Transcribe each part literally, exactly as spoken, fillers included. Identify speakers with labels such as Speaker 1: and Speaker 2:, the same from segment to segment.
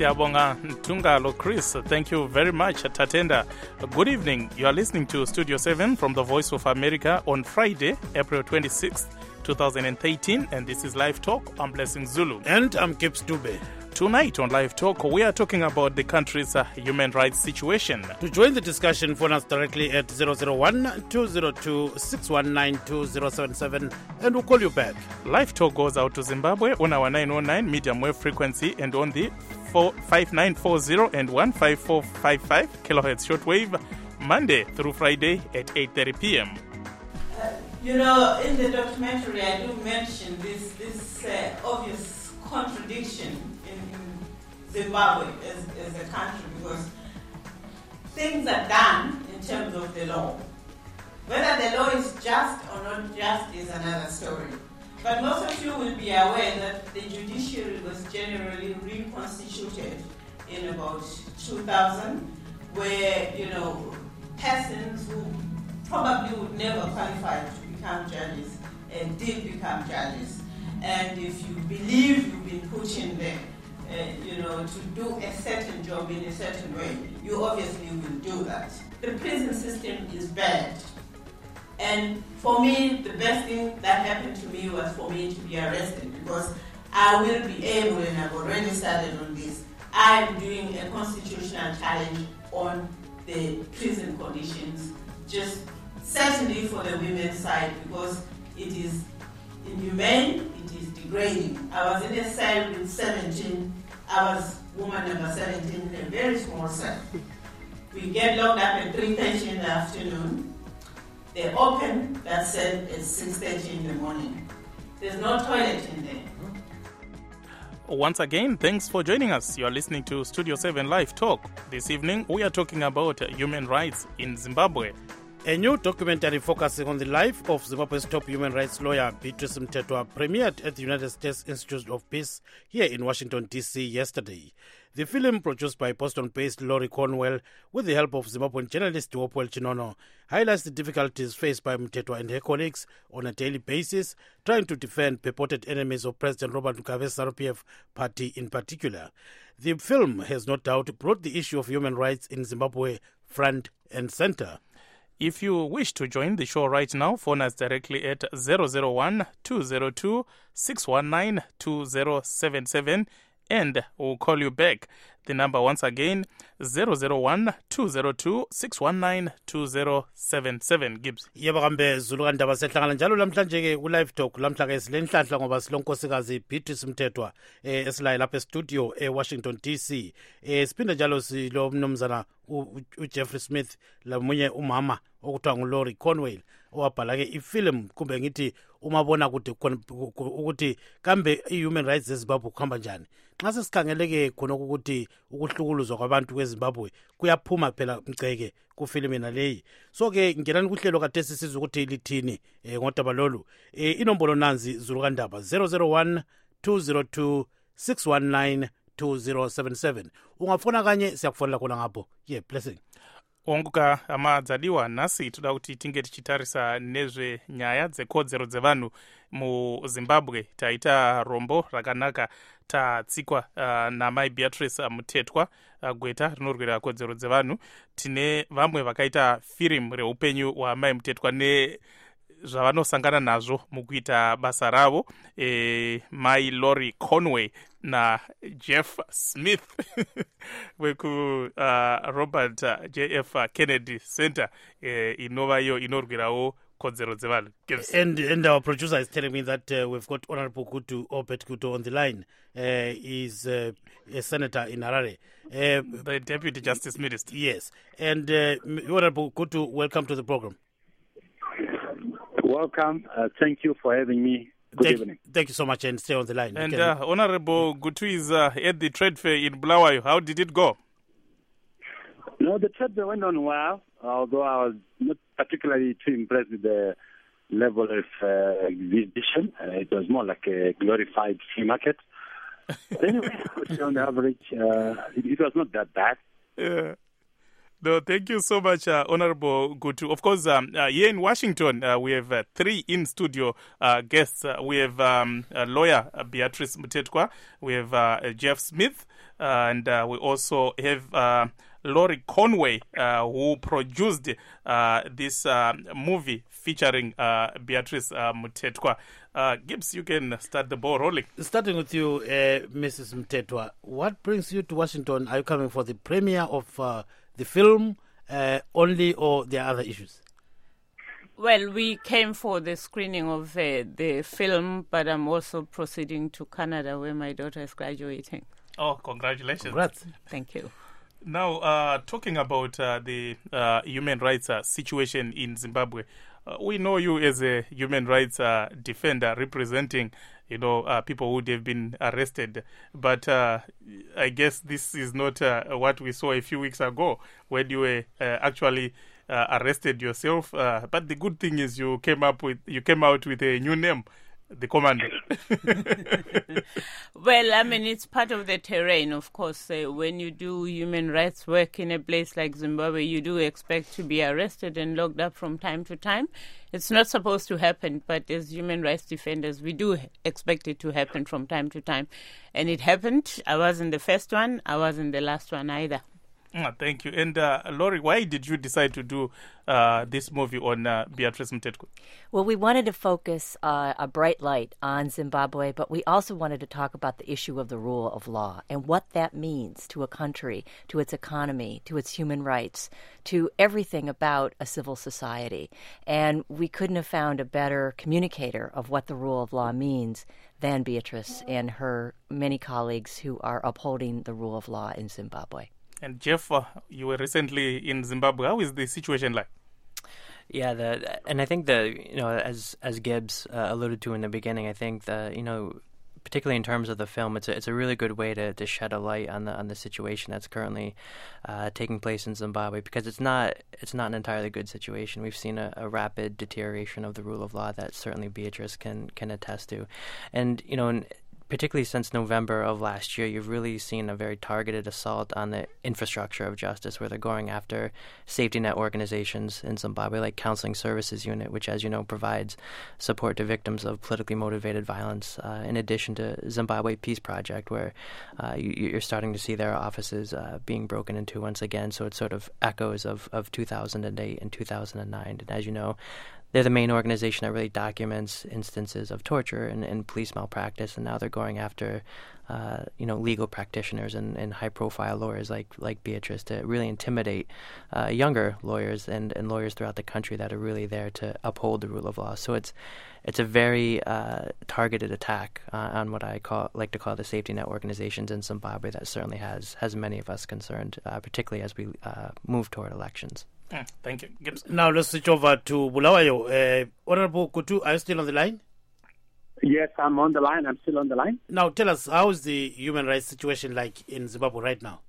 Speaker 1: Siyabonga Ntungalo Chris. Thank you very much, Tatenda. Good evening. You are listening to Studio seven from the Voice of America on Friday, April twenty-sixth, twenty thirteen, and this is Live Talk. I'm Blessing Zulu.
Speaker 2: And I'm Gibbs Dube.
Speaker 1: Tonight on Live Talk, we are talking about the country's uh, human rights situation.
Speaker 2: To join the discussion, phone us directly at zero zero one, two zero two, six one nine, two zero seven seven and we'll call you back.
Speaker 1: Live Talk goes out to Zimbabwe on our nine oh nine medium wave frequency and on the five nine four zero and one five four five five kilohertz shortwave, Monday through Friday at eight thirty p.m.
Speaker 3: Uh, you know, in the documentary, I do mention this, this uh, obvious contradiction in, in Zimbabwe as, as a country, because things are done in terms of the law. Whether the law is just or not just is another story. But most of you will be aware that the judiciary was generally reconstituted in about two thousand, where, you know, persons who probably would never qualify to become judges uh, did become judges. And if you believe you've been put in there, uh, you know, to do a certain job in a certain way, you obviously will do that. The prison system is bad. And for me, the best thing that happened to me was for me to be arrested, because I will be able, and I've already started on this, I'm doing a constitutional challenge on the prison conditions, just certainly for the women's side, because it is inhumane, it is degrading. I was in a cell with seventeen, I was woman number seventeen in a very small cell. We get locked up at three thirty in the afternoon. They open, that said, at six thirty in the morning. There's no toilet in there.
Speaker 1: Once again, thanks for joining us. You are listening to Studio seven Live Talk. This evening, we are talking about human rights in Zimbabwe.
Speaker 2: A new documentary focusing on the life of Zimbabwe's top human rights lawyer, Beatrice Mtetwa, premiered at the United States Institute of Peace here in Washington, D C yesterday. The film, produced by Boston-based Laurie Cornwell with the help of Zimbabwean journalist Duopwel Chinono, highlights the difficulties faced by Mtetwa and her colleagues on a daily basis, trying to defend purported enemies of President Robert Mugabe's Z A N U P F party in particular. The film has no doubt brought the issue of human rights in Zimbabwe front and center.
Speaker 1: If you wish to join the show right now, phone us directly at zero zero one, two zero two, six one nine, two zero seven seven and we'll call you back. The number once again, zero zero one, two zero two, six one nine, two zero seven seven. Gibbs.
Speaker 2: Yebo kambe Zulu kandaba sehlangana njalo lamhlanje ke ku live talk lamhla ke silenhlanhla ngoba silonkosikazi Beatrice Mtetwa eh esilaye lapha e-studio e-Washington D C. Eh siphinda njalo silo mnumzana uJeffrey Smith lamunye umama okuthiwa nguLaurie Cornwell owabhala ke ifilm kumbe ngithi umabona kude ukuthi kambe i-human rights eZimbabwe kuhamba njani. Nxa sesikhangeleke khona ukuthi ukuhlukuluzwa kwabantu kweZimbabwe kuyaphuma phela mceke kufilm naleyi. So ke ngenani kuhlelo kade sisizwe ukuthi lithini eh ngodaba lolu. Eh inombolo nanzi Zulu kandaba zero zero one, two zero two, six one nine, two zero seven seven. Ungafona kanye siyakufonela khona ngapho. Yeah, blessing.
Speaker 1: Onguka amadzadiwa nasi toda kuti tinge tichitarisa nezve nyaya dzekodzero dzevanhu muZimbabwe. Taita rombo rakanaka tatsikwa uh, namai Beatrice Mtetwa uh, gweta rinorwira kodzero dzevanhu. Tine vamwe vakaita firim reupenyu hwamai Mtetwa ne zvavanosangana nazvo mukuita basa ravo, e, mai Laurie Cornwell na Jeff Smith weku uh, Robert uh, J F Kennedy Center e, inova iyo inorwirawo kodzero dzevanhu.
Speaker 2: And, and our producer is telling me that uh, we've got Honorable Kutu Obet Kutu on the line. Uh, he's uh, a senator in Harare. Uh,
Speaker 1: the Deputy Justice Minister.
Speaker 2: Yes. And uh, Honorable Kutu, welcome to the program.
Speaker 4: Welcome. Uh, thank you for having me. Good
Speaker 2: thank,
Speaker 4: evening.
Speaker 2: Thank you so much, and stay on the line.
Speaker 1: And uh, Honorable Gutu is uh, at the trade fair in Bulawayo. How did it go?
Speaker 4: No, the trade fair went on well, although I was not particularly too impressed with the level of uh, exhibition. Uh, it was more like a glorified free market. But anyway, I would say on average, uh, it, it was not that bad.
Speaker 1: Yeah. No, thank you so much, uh, Honorable Gutu. Of course, um, uh, here in Washington, uh, we have uh, three in-studio uh, guests. Uh, we have um, a lawyer, uh, Beatrice Mutetwa. We have uh, Jeff Smith. Uh, and uh, we also have uh, Laurie Conway, uh, who produced uh, this uh, movie featuring uh, Beatrice uh, Mutetwa. Uh, Gibbs, you can start the ball rolling.
Speaker 2: Starting with you, uh, Missus Mutetwa, what brings you to Washington? Are you coming for the premiere of uh, the film uh, only, or there are other issues?
Speaker 5: Well, we came for the screening of uh, the film, but I'm also proceeding to Canada where my daughter is graduating.
Speaker 1: Oh, congratulations.
Speaker 2: Congrats.
Speaker 5: Thank you.
Speaker 1: Now, uh, talking about uh, the uh, human rights uh, situation in Zimbabwe, uh, we know you as a human rights uh, defender representing, you know, uh, people who have been arrested. But uh, I guess this is not uh, what we saw a few weeks ago when you were uh, actually uh, arrested yourself. Uh, but the good thing is you came up with you came out with a new name. The commander.
Speaker 5: Well, I mean, it's part of the terrain, of course. Uh, when you do human rights work in a place like Zimbabwe, you do expect to be arrested and locked up from time to time. It's not supposed to happen, but as human rights defenders, we do expect it to happen from time to time. And it happened. I wasn't the first one. I wasn't the last one either.
Speaker 1: Oh, thank you. And uh, Laurie, why did you decide to do uh, this movie on uh, Beatrice Mutetwa?
Speaker 6: Well, we wanted to focus uh, a bright light on Zimbabwe, but we also wanted to talk about the issue of the rule of law and what that means to a country, to its economy, to its human rights, to everything about a civil society. And we couldn't have found a better communicator of what the rule of law means than Beatrice and her many colleagues who are upholding the rule of law in Zimbabwe.
Speaker 1: And Jeff, uh, you were recently in Zimbabwe. How is the situation like?
Speaker 7: Yeah, the and I think the you know as as Gibbs uh, alluded to in the beginning, I think the you know particularly in terms of the film, it's a, it's a really good way to, to shed a light on the on the situation that's currently uh, taking place in Zimbabwe, because it's not it's not an entirely good situation. We've seen a, a rapid deterioration of the rule of law that certainly Beatrice can can attest to, and you know. In, Particularly since November of last year, you've really seen a very targeted assault on the infrastructure of justice, where they're going after safety net organizations in Zimbabwe, like Counseling Services Unit, which, as you know, provides support to victims of politically motivated violence, uh, in addition to Zimbabwe Peace Project, where uh, you, you're starting to see their offices uh, being broken into once again. So it sort of echoes of, of two thousand eight and two thousand nine. And as you know, they're the main organization that really documents instances of torture and, and police malpractice, and now they're going after, uh, you know, legal practitioners and, and high-profile lawyers like like Beatrice to really intimidate uh, younger lawyers and, and lawyers throughout the country that are really there to uphold the rule of law. So it's it's a very uh, targeted attack uh, on what I call like to call the safety net organizations in Zimbabwe that certainly has has many of us concerned, uh, particularly as we uh, move toward elections.
Speaker 1: Mm, thank you. Gibbs.
Speaker 2: Now let's switch over to Bulawayo. Uh, Honorable Gutu, are you still on the line?
Speaker 4: Yes, I'm on the line. I'm still on the line.
Speaker 2: Now tell us, how is the human rights situation like in Zimbabwe right now?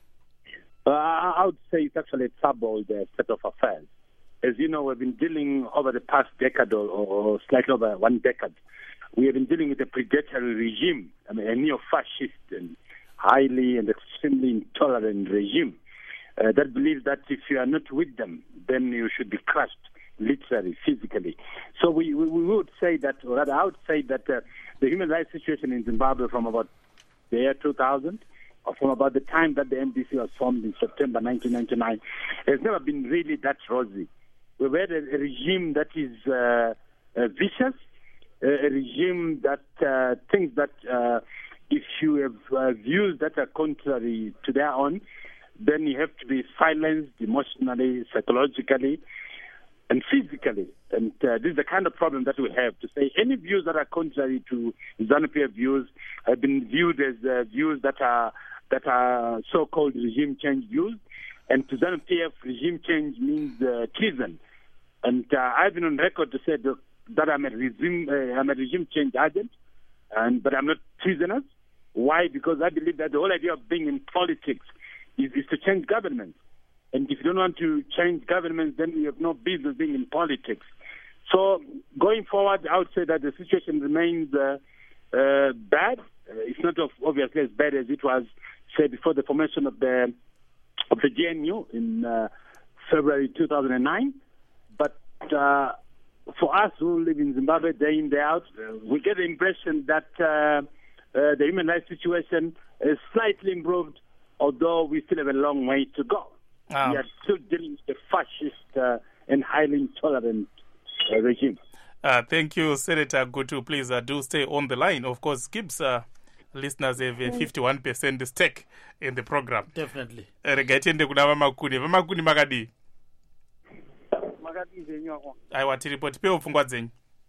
Speaker 4: Uh, I would say it's actually a troubled uh, set of affairs. As you know, we've been dealing over the past decade or, or slightly over one decade. We have been dealing with a predatory regime, I mean, a neo-fascist and highly and extremely intolerant regime. Uh, that believes that if you are not with them, then you should be crushed, literally, physically. So we, we, we would say that, or rather I would say that uh, the human rights situation in Zimbabwe from about the year two thousand, or from about the time that the M D C was formed in September nineteen ninety-nine, has never been really that rosy. We've had a, a regime that is uh, uh, vicious, a, a regime that uh, thinks that uh, if you have uh, views that are contrary to their own, then you have to be silenced emotionally, psychologically, and physically. And uh, this is the kind of problem that we have, to say any views that are contrary to ZANU-P F views have been viewed as uh, views that are that are so-called regime change views. And to ZANU-P F, regime change means uh, treason. And uh, I've been on record to say that, that I'm a regime uh, I'm a regime change agent, and but I'm not treasonous. Why? Because I believe that the whole idea of being in politics Is, is to change governments. And if you don't want to change governments, then you have no business being in politics. So going forward, I would say that the situation remains uh, uh, bad. Uh, it's not of, obviously as bad as it was, say, before the formation of the of the G N U in uh, February two thousand nine. But uh, for us who live in Zimbabwe day in, day out, we get the impression that uh, uh, the human rights situation is slightly improved, although we still have a long way to go.
Speaker 1: Ah.
Speaker 4: We are still dealing with a fascist uh, and highly intolerant uh, regime.
Speaker 1: Uh, thank you, Senator Gutu. Please uh, do stay on the line. Of course, Gibbs uh, listeners have a fifty-one percent stake in the program.
Speaker 2: Definitely.
Speaker 1: Rega tiende kuna vamakuni. Vamakuni makadi.
Speaker 8: Makadi zenyu ako.
Speaker 1: Aiwa tiripo tipeo pfungwa dzenyu.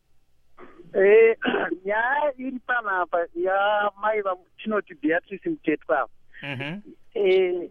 Speaker 8: Eh, nyaya iri panapa ya mai vamutinoti Beatrice Mtetwa.
Speaker 1: Mhm.
Speaker 8: Eh,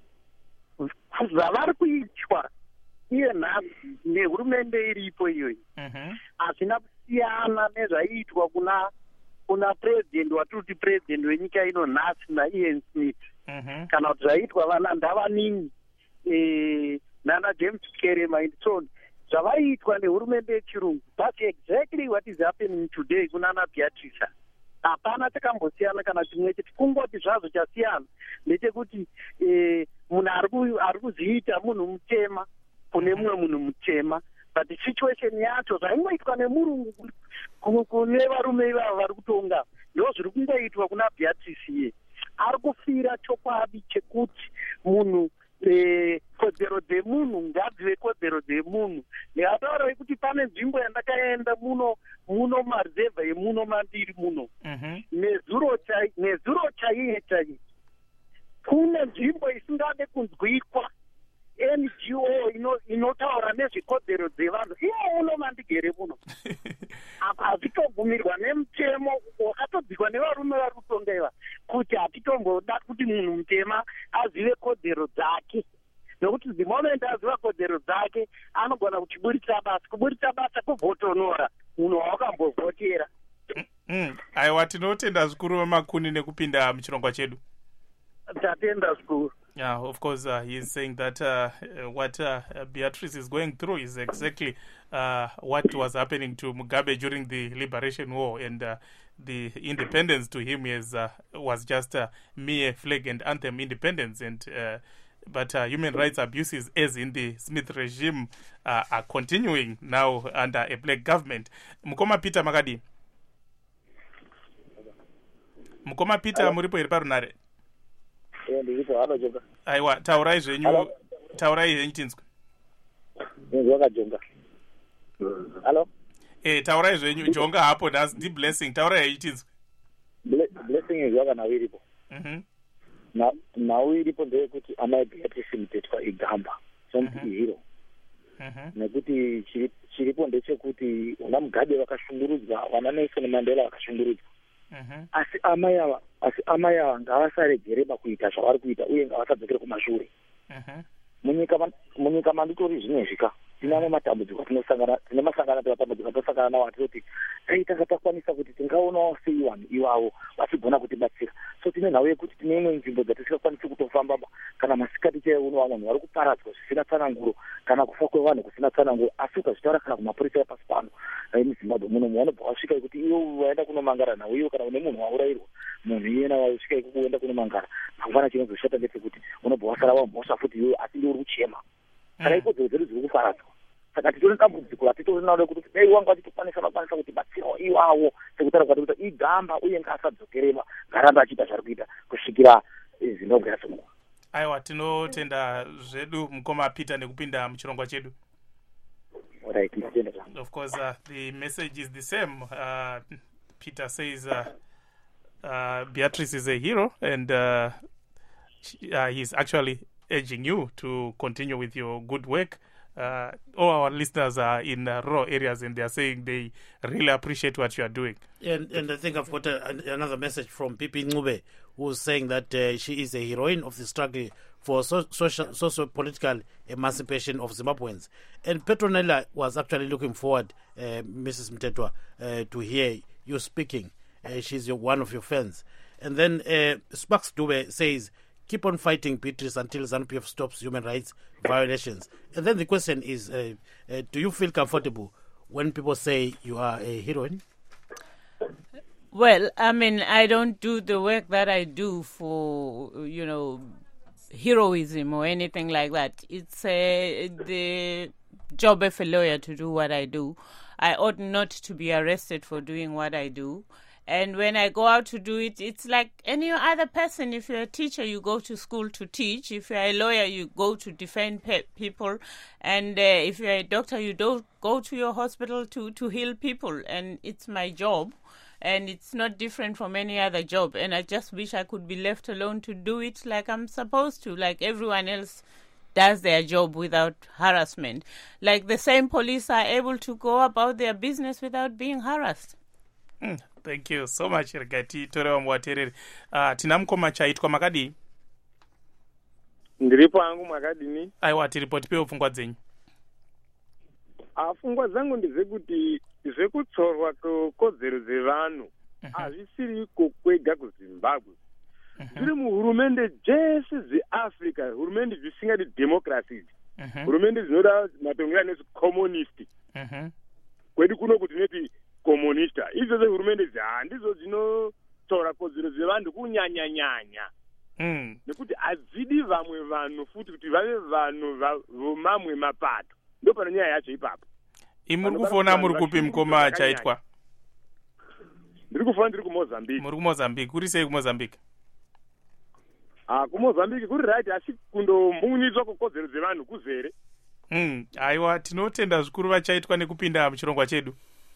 Speaker 8: zvavari kuitwa iye nhasi nehurumende iripo iyoyi
Speaker 1: Mhm.
Speaker 8: hazvina kusiyana nezvaiitwa kuna kuna president watiri kuti president wenyika ino nhasi naian Smith
Speaker 1: Mhm.
Speaker 8: kana kuti zvaitwa vana Ndavaningi eh, nana James Kerema and so on zvavaiitwa nehurumende yechirungu. That's exactly what is happening today kunana Beatrice. Hapana takambosiyana kana chimwe chete, kungoti zvazvo chasiyana ndechekuti eh, munhu ari kuzviita munhu mutema kune mumwe munhu mutema, but situation yacho zvaingoitwa nemurungu kune varume ivava vari kutonga ndo zviri kungoitwa kuna Beatrice iye. Ari kufira chokwadi chekuti munhu eh, kodzero dzemunhu ngadzive kodzero dzemunhu. Ndikataura kuti pane nzvimbo yandakaenda muno muno marizevha yemuno mandiri muno
Speaker 1: Mhm.
Speaker 8: nezuro chai nezuro chaiye chai kune nzvimbo isingade kunzwikwa N G O ino inotaura nezvekodzero dzevanhu. Iye uno mandigere muno apa hazvitobvumirwa nemutemo wakatodzikwa nevarume vari kutonga iva kuti hatitomboda kuti munhu mutema azive kodzero dzake, nokuti the moment aziva kodzero dzake anogona kuchiburitsa basa. Kuburitsa basa kubvotonora munhu waakambovhotera.
Speaker 1: Mm. Aiwa tinotenda zvikuru vamakuni nekupinda muchirongwa chedu.
Speaker 8: Tatenda zvikuru.
Speaker 1: Yeah, of course, uh, he's saying that uh, uh, what uh, Beatrice is going through is exactly uh, what was happening to Mugabe during the Liberation War, and uh, the independence to him is uh, was just a mere flag and anthem independence, and uh, but uh, human rights abuses, as in the Smith regime, uh, are continuing now under a black government. Mukoma Peter Makadi. Mukoma Peter muripo iri parunare.
Speaker 8: Ndiripo halo jonga.
Speaker 1: Aiwa taurai zvenyu taurai zvenyu tinzwe.
Speaker 8: Ndizwaka jonga. Halo.
Speaker 1: Eh taurai zvenyu jonga hapo that's the blessing taurai tinzwe.
Speaker 8: Blessing izwaka nawo iripo.
Speaker 1: Mhm.
Speaker 8: Na nawo iripo ndeyekuti amai Beatrice Mtetwa igamba something hero.
Speaker 1: Mhm.
Speaker 8: Nekuti chiripo ndechekuti una Mugabe vakashungurudzwa, vana Nelson Mandela vakashungurudzwa.
Speaker 1: Mhm.
Speaker 8: Asi amai ava asi amai ava ngavasaregere pakuita zvavari kuita uye ngavasadzokere kumashure.
Speaker 1: Mhm.
Speaker 8: Munyika munyika manditori zvinezvika tinane matambudziko tinosangana tine masangano tematambudziko tosangana nawo atinoti dai tanga takwanisa kuti tingaonawo sei vanhu ivavo vachigona kutibatsira. So tine nhau yekuti tine imwe nzvimbo dzatisingakwanisi kutofamba kana masikati chaiwo uno vanhu vari kuparadzwa zvisina tsananguro kana kufa kwevanhu kusina tsananguro. Asi ukazvitaura kana kumapurisa epasi pano muzimbabwe muno vanobva vasvika kuti iwe waenda kunomangara nhau iwo kana une munhu waurayirwa munhu iyena wasvika ikuku uenda kunomangara mangwana chinozoshata ndechekuti unobva wasara wamhosva futi iwe asi ndiuri kuchema. Saka ikodzero dzedu dziri kuparadzwa. Saka titori dambudziko atitori naro kuti dai wanga vachitokwanisa vakwanisa kutibatsirawo iwawo sekutaura kwati kuti igamba uye ngasadzokerema ngarambe achiita zvari kuita kusvikira Zimbabwe yasimuka.
Speaker 1: Aiwa tinotenda zvedu Mukoma Peter nekupinda muchirongwa chedu.
Speaker 8: Right, nditenda.
Speaker 1: Of course uh, the message is the same. Uh, Peter says uh, uh, Beatrice is a hero, and uh, she, uh, he's actually urging you to continue with your good work. Uh, all our listeners are in uh, rural areas, and they are saying they really appreciate what you are doing.
Speaker 2: And, and I think I've got a, another message from Pipi Ngube, who's saying that uh, she is a heroine of the struggle for so, social, socio-political emancipation of Zimbabweans. And Petronella was actually looking forward, uh, Missus Mtetwa, uh, to hear you speaking. Uh, she's your, one of your fans. And then uh, Sparks Dube says, keep on fighting, Beatrice, until ZANU-P F stops human rights violations. And then the question is, uh, uh, do you feel comfortable when people say you are a heroine?
Speaker 5: Well, I mean, I don't do the work that I do for, you know, heroism or anything like that. It's uh, the job of a lawyer to do what I do. I ought not to be arrested for doing what I do. And when I go out to do it, it's like any other person. If you're a teacher, you go to school to teach. If you're a lawyer, you go to defend pe- people. And uh, if you're a doctor, you don't go to your hospital to, to heal people. And it's my job. And it's not different from any other job. And I just wish I could be left alone to do it like I'm supposed to, like everyone else does their job without harassment. Like the same police are able to go about their business without being harassed.
Speaker 1: Mm, thank you so much Regati torewa muwatereri. Uh, tina mukoma chaitwa makadii?
Speaker 9: Ndiripo angu makadini.
Speaker 1: Aiwa tiripo tipewo pfungwa dzenyu.
Speaker 9: Ah, pfungwa dzangu ndezvekuti zvekutsorwa kwekodzero dzevanhu hazvisiri kwega kuZimbabwe. Zviri muhurumende dzese dzeAfrica, hurumende dzisingadi democracy, hurumende dzinoda matongerano nezvicommunist. Kwedu kuno kuti tinoti communista. Izvo hurumende handizo dzinotora kodzero dzevanhu kunyanya-nyanya. Nekuti hadzidi vamwe vanhu futi kuti vave vanhu vomamwe mapato. Ndo pana nyaya yacho ipapo.
Speaker 1: Imuri kufona muri kupi mukoma chaitwa?
Speaker 9: Ndiri kufona ndiri kuMozambique.
Speaker 1: Muri kuMozambique. Kuri sei kuMozambique?
Speaker 9: Ah, kuMozambique kuri right asi kundombunyidzwa kwekodzero dzevanhu kuzere.
Speaker 1: Mm, aiwa tinotenda zvikuru vachaitwa nekupinda muchirongwa chedu.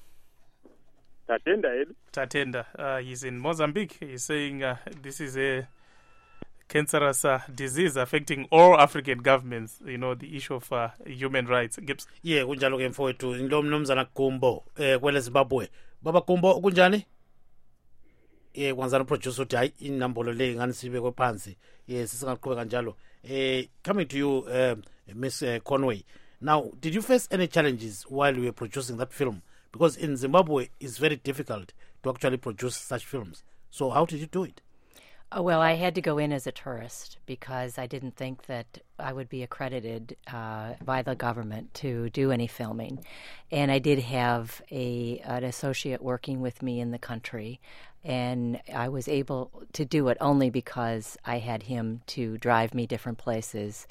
Speaker 9: Tatenda hedu.
Speaker 1: Tatenda. Uh, he's in Mozambique. He's saying uh, this is a cancerous uh, disease affecting all African governments, you know, the issue of uh, human rights. Gibbs.
Speaker 2: Yeah, kunjalo ke mfowethu ngilo mnumzana Gumbo eh kwele Zimbabwe. Baba Gumbo kunjani? Eh kwanzana producer uthi hayi inambolo le ngani sibe kwephansi. Yes, sisingaqhubeka kanjalo. Eh coming to you uh, Miss uh, Conway. Now, did you face any challenges while you were producing that film? Because in Zimbabwe it's very difficult to actually produce such films. So how did you do it?
Speaker 6: Oh, well, I had to go in as a tourist because I didn't think that I would be accredited uh, by the government to do any filming. And I did have a an associate working with me in the country, and I was able to do it only because I had him to drive me different places.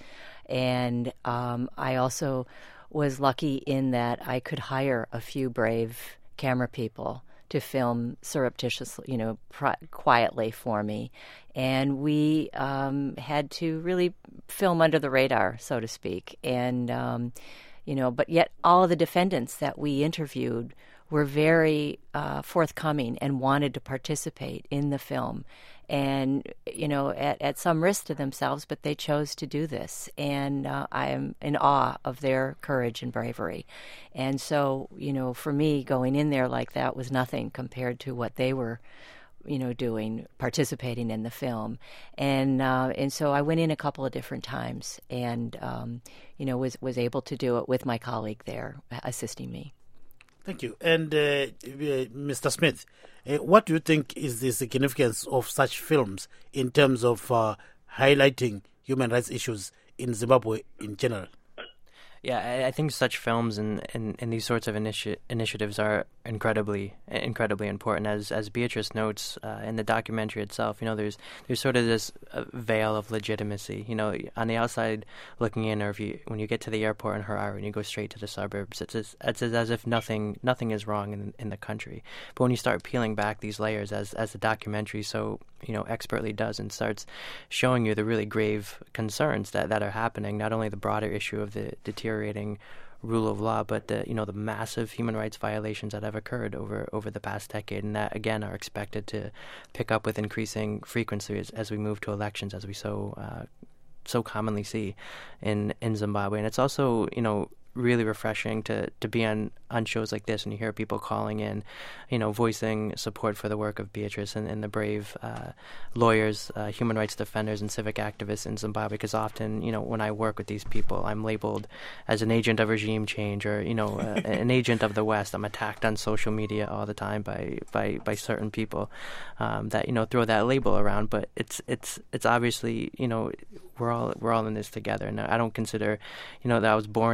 Speaker 6: And um, I also was lucky in that I could hire a few brave camera people to film surreptitiously, you know, pri- quietly for me. And we um, had to really film under the radar, so to speak. And, um, you know, but yet all of the defendants that we interviewed were very uh, forthcoming and wanted to participate in the film. And, you know, at, at some risk to themselves, but they chose to do this. And uh, I am in awe of their courage and bravery. And so, you know, for me, going in there like that was nothing compared to what they were, you know, doing, participating in the film. And uh, and so I went in a couple of different times and, um, you know, was, was able to do it with my colleague there assisting me.
Speaker 2: Thank you. And uh, uh, Mister Smith, uh, what do you think is the significance of such films in terms of uh, highlighting human rights issues in Zimbabwe in general?
Speaker 7: Yeah, I, I think such films and, and, and these sorts of initi- initiatives are incredibly incredibly important. As as Beatrice notes uh, in the documentary itself, you know, there's there's sort of this uh, veil of legitimacy. You know, on the outside looking in, or if you when you get to the airport in Harare and you go straight to the suburbs, it's as, it's as if nothing nothing is wrong in in the country. But when you start peeling back these layers, as as the documentary so you know expertly does, and starts showing you the really grave concerns that, that are happening, not only the broader issue of the deteriorating rule of law, but the you know the massive human rights violations that have occurred over over the past decade, and that again are expected to pick up with increasing frequency as, as we move to elections, as we so uh, so commonly see in in Zimbabwe. And it's also you know really refreshing to to be on on shows like this, and you hear people calling in, you know, voicing support for the work of Beatrice and, and the brave uh, lawyers, uh, human rights defenders, and civic activists in Zimbabwe. Because often, you know, when I work with these people, I'm labeled as an agent of regime change, or you know, uh, an agent of the West. I'm attacked on social media all the time by by, by certain people um, that you know throw that label around. But it's it's it's obviously you know we're all we're all in this together, and I don't consider you know that I was born here in the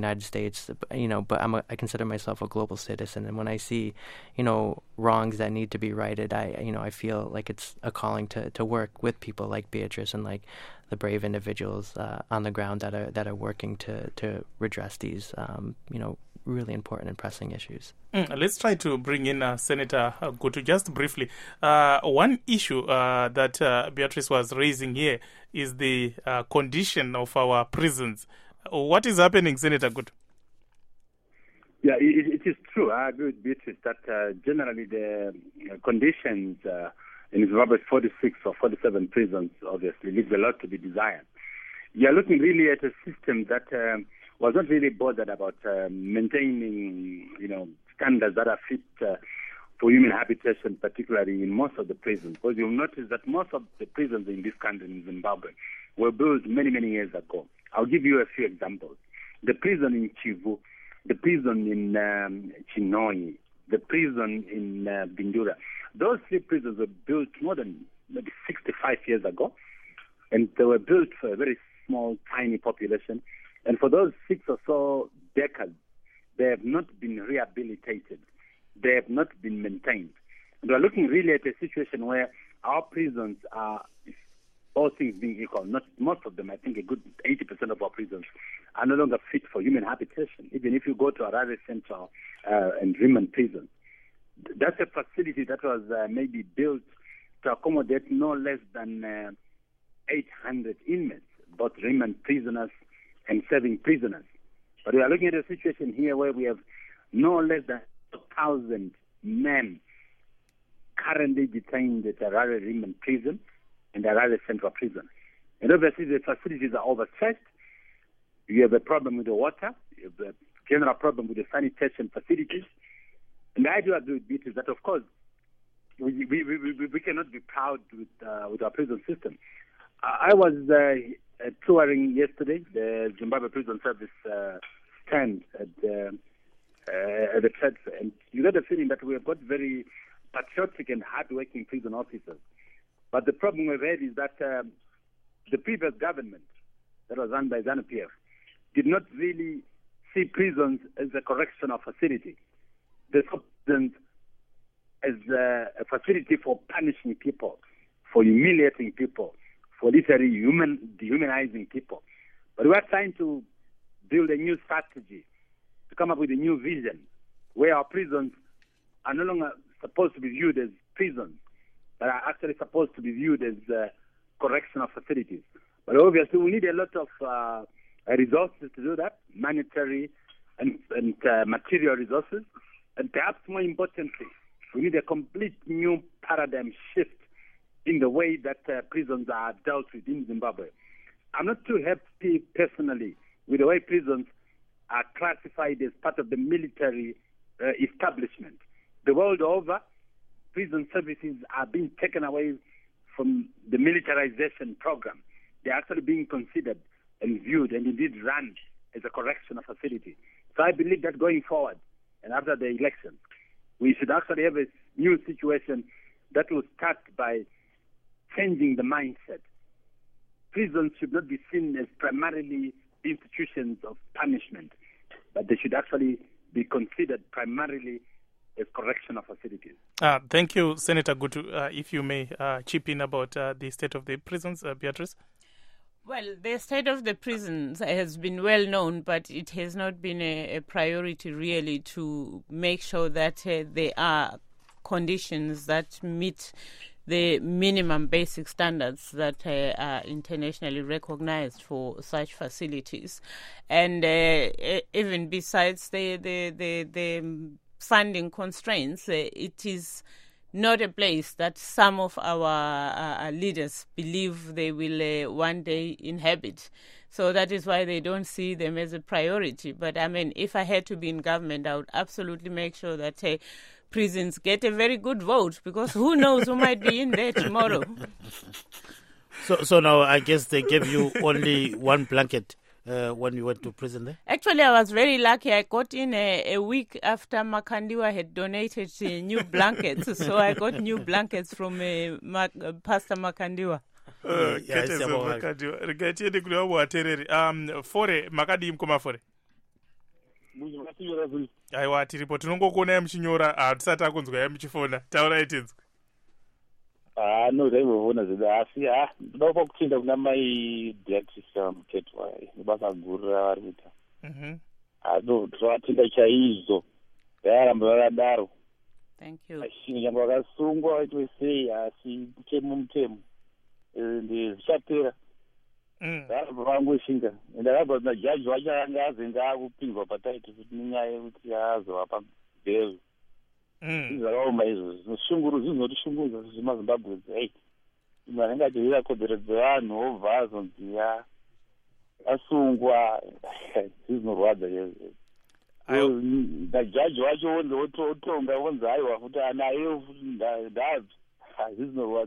Speaker 7: United States, you know, but I'm a, I consider myself a global citizen, and when I see, you know, wrongs that need to be righted, I, you know, I feel like it's a calling to, to work with people like Beatrice and like the brave individuals uh, on the ground that are that are working to to redress these, um, you know, really important and pressing issues.
Speaker 1: Mm, let's try to bring in uh, Senator Gutu just briefly. Uh, one issue uh, that uh, Beatrice was raising here is the uh, condition of our prisons. What is happening, Senator Gutu?
Speaker 4: Yeah, it, it is true. I agree with Beatrice that uh, generally the uh, conditions uh, in Zimbabwe's forty-six or forty-seven prisons obviously leaves a lot to be desired. You are looking really at a system that um, was not really bothered about uh, maintaining, you know, standards that are fit uh, for human habitation, particularly in most of the prisons. Because you'll notice that most of the prisons in this country, in Zimbabwe, were built many, many years ago. I'll give you a few examples. The prison in Chivu, the prison in um, Chinonyi, the prison in uh, Bindura. Those three prisons were built more than maybe sixty-five years ago, and they were built for a very small, tiny population. And for those six or so decades, they have not been rehabilitated. They have not been maintained. And we're looking really at a situation where our prisons are, all things being equal, not most of them, I think a good eighty percent of our prisons are no longer fit for human habitation. Even if you go to Harare Central uh, and Riemann prison, that's a facility that was uh, maybe built to accommodate no less than uh, eight hundred inmates, both Riemann prisoners and serving prisoners. But we are looking at a situation here where we have no less than one thousand men currently detained at Harare Riemann prison and Harare Central prison. And obviously the facilities are overstretched. You have a problem with the water. You have a general problem with the sanitation facilities. And I do agree with Beat is that, of course, we, we, we, we, we cannot be proud with, uh, with our prison system. I was uh, touring yesterday the Zimbabwe Prison Service uh, stand at the, uh, at the church, and you get the feeling that we have got very patriotic and hard-working prison officers. But the problem we've had is that um, the previous government that was run by ZANU-P F did not really see prisons as a correctional facility. They saw prisons as a, a facility for punishing people, for humiliating people, for literally human, dehumanizing people. But we are trying to build a new strategy, to come up with a new vision, where our prisons are no longer supposed to be viewed as prisons, but are actually supposed to be viewed as uh, correctional facilities. But obviously we need a lot of uh, resources to do that, monetary and, and uh, material resources. And perhaps more importantly, we need a complete new paradigm shift in the way that uh, prisons are dealt with in Zimbabwe. I'm not too happy personally with the way prisons are classified as part of the military uh, establishment. The world over, prison services are being taken away from the militarization program. They're actually being considered and viewed and indeed run as a correctional facility. So I believe that going forward and after the election, we should actually have a new situation that will start by changing the mindset. Prisons should not be seen as primarily institutions of punishment, but they should actually be considered primarily as correctional facilities.
Speaker 1: Uh, thank you, Senator Gutu. Uh, if you may uh, chip in about uh, the state of the prisons, uh, Beatrice.
Speaker 5: Well, the state of the prisons has been well known, but it has not been a, a priority really to make sure that uh, there are conditions that meet the minimum basic standards that uh, are internationally recognized for such facilities. And uh, even besides the, the, the, the funding constraints, uh, it is not a place that some of our uh, leaders believe they will uh, one day inhabit. So that is why they don't see them as a priority. But I mean, if I had to be in government, I would absolutely make sure that uh, prisons get a very good vote, because who knows who might be in there tomorrow.
Speaker 2: So, so now I guess they gave you only one blanket uh, when you went to prison there?
Speaker 5: Actually, I was very lucky. I got in a, a week after Makandiwa had donated uh, new blankets. So I got new blankets from uh, Ma- uh, Pastor Makandiwa.
Speaker 1: Uh, yes, um, fore makadi mkoma fore.
Speaker 10: muchimasivira kuri
Speaker 1: aiwa tiripo tinongokuonai muchinyora hatisati akunzwai muchifona taurai tinzwe.
Speaker 10: Ah, no, ndaivovona zvedu asi ha ndoda kupa kutenda kuna mai Beatrice Mutetwa nebasa guru ravari kuita. No, tinovatenda chaizvo vairamba vakadaro.
Speaker 5: Thank you.
Speaker 10: Ashinga nyangwe vakasungwa vaitwe sei asi mutemo mutemo ende zvichatera. Varamba vangoshinga ende akabva majaji wacho anga azenga akupinzwa pataiti kuti nenyaya yekuti azovapa bhero. Zvakaoma izvo zvinoshunguru zvinotishungurudza zvemazimbabwe ei anenge achirwira kodzero dzevanhu obva azonzi asungwa zvizinorwadza izvo. Majaji wacho wonzi otonga wonzi aiwa futi anaye futi ndabvi zvizinorwadza.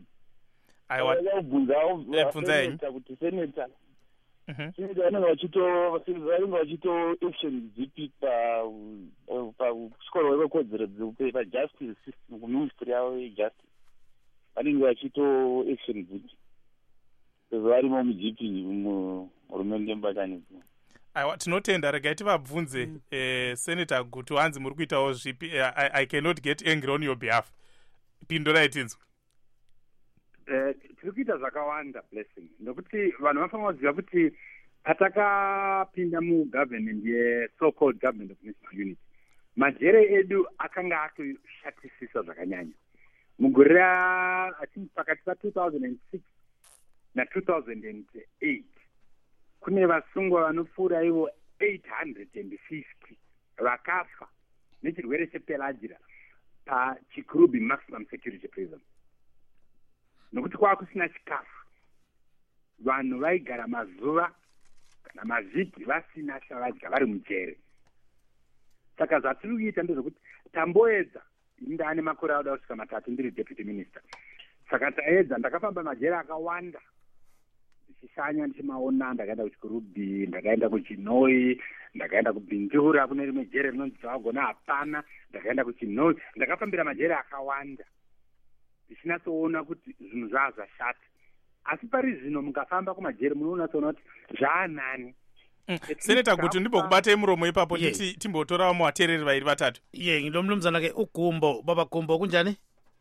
Speaker 1: Aiwa
Speaker 10: kuti seneta seneta vanenge vachito vachito action dzipi pakusikoro wekodzero dzeupe pajustice system kuministry yavo yejustice vanenge vachito action dzipi sezvo varimo mugp muhurumende mbatanidzo.
Speaker 1: Aiwa tinotenda regai tivabvunze mm. eh, Senator Gutu hanzi muri kuitawo zvipi eh, I, I cannot get angry on your behalf. Pindurai tinzwe.
Speaker 11: Eh, tiri kuita zvakawanda blessing nokuti vanhu vafanira kuziva kuti patakapinda mugovernment yeso called government of national unity majere edu akanga atoshatisisa zvakanyanya mugore rathink pakati pa two thousand six na two thousand eight kune vasungwa vanopfuura ivo eight hundred fifty vakafa nechirwere chepelagira pachikrubi maximum security prison nokuti kwava kusina chikafu vanhu vaigara mazuva kana mavhiki vasina chavadya vari mujere. Saka zvatiri kuita ndezvekuti tamboedza ndaane makore auda kusvika matatu ndiri deputy minister saka taedza ndakafamba majere akawanda ndichishanya ndichimaona ndakaenda kuchikurubi ndakaenda kuchinoi ndakaenda kubindura kune rimwe jere rinonzi dzavagona hapana ndakaenda kuchinoi ndakafambira majere akawanda ndichinatsoona kuti zvinhu zvaa zvashata asi pari zvino mukafamba kumajere munoonatsoona kuti zvaanani.
Speaker 1: Mm. Senator Gutu ndimbokubatai muromo ipapo nditi yeah. timbotorawo muvateereri vairi vatatu.
Speaker 2: Ye yeah, ndomlumzana ke uGumbo baba Gumbo kunjani?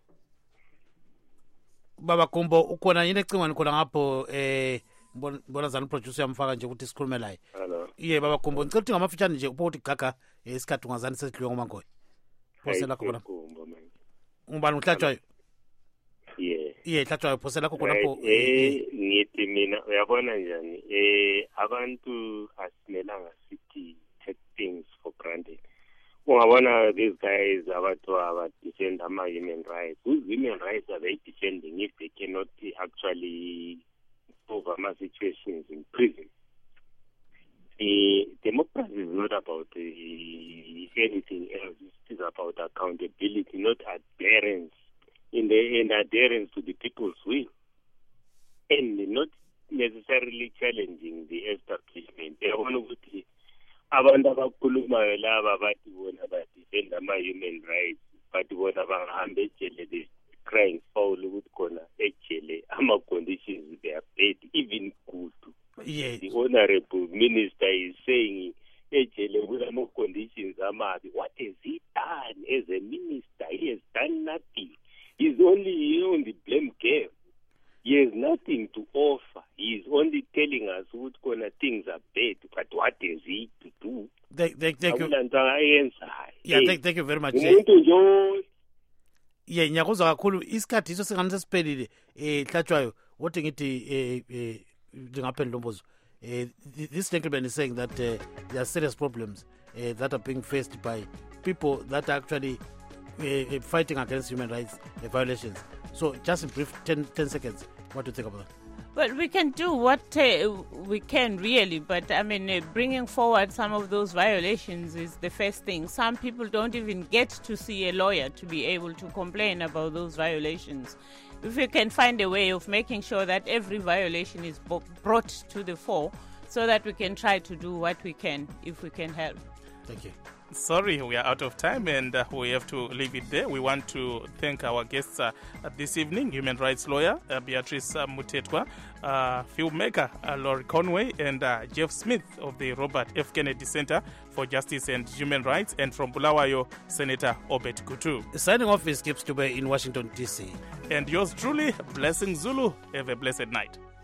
Speaker 2: Baba Gumbo ukhona yini ecingweni khona ngapho eh mbona zani producer yamfaka nje ukuthi sikhulume laye.
Speaker 12: Hello.
Speaker 2: Ye baba Gumbo ngicela ukuthi ngamafitshane nje ukuthi gaga isikhathi ungazani sesidliwe ngomangoyi. Phosela khona. Ngubani uhlatshwayo?
Speaker 12: Yeah.
Speaker 2: Ye hlatshwayo phosela khona lapho.
Speaker 12: Eh ngithi mina uyabona njani eh abantu asimelanga sithi take things for granted. Ungabona these guys abantu aba defend ama human rights. Whose human rights are they defending if they cannot actually solve ama situations in prison? The democracy is not about uh, anything else. It is about accountability, not adherence in the in adherence to the people's will, and not necessarily challenging the establishment. They want to abantu abakhulumayo laba bathi bona badefend ama-human rights bathi bona bangahambe ejele they crying foul ukuthi khona ejele ama-conditions they are bad even good.
Speaker 2: Yes.
Speaker 12: The honorable minister is saying ejele kulama-conditions amabi. What has he done as a minister? He has done nothing. He's only on the blame game. He has nothing to offer. He is only telling us what kind of things are bad, but what is he to do?
Speaker 2: Thank, thank, thank you. Yeah,
Speaker 12: hey.
Speaker 2: thank, thank you very much. Yeah, nyakuzwa kakhulu isikhathi iso singani sesiphelile eh hlatshwayo wothi ngithi eh eh ngingaphendula umbuzo. Eh this gentleman is saying that uh, there are serious problems uh, that are being faced by people that are actually uh, fighting against human rights uh, violations. So just in brief ten, ten seconds, what do you think about that?
Speaker 5: Well, we can do what uh, we can really, but I mean, uh, bringing forward some of those violations is the first thing. Some people don't even get to see a lawyer to be able to complain about those violations. If we can find a way of making sure that every violation is bo- brought to the fore so that we can try to do what we can if we can help.
Speaker 2: Thank you.
Speaker 1: Sorry, we are out of time and uh, we have to leave it there. We want to thank our guests uh, this evening, human rights lawyer uh, Beatrice uh, Mutetwa, uh, filmmaker uh, Laurie Conway, and uh, Jeff Smith of the Robert F. Kennedy Center for Justice and Human Rights, and from Bulawayo, Senator Obet Kutu.
Speaker 2: Signing off is Gibbs Dube in Washington, D C.
Speaker 1: And yours truly, Blessing Zulu. Have a blessed night.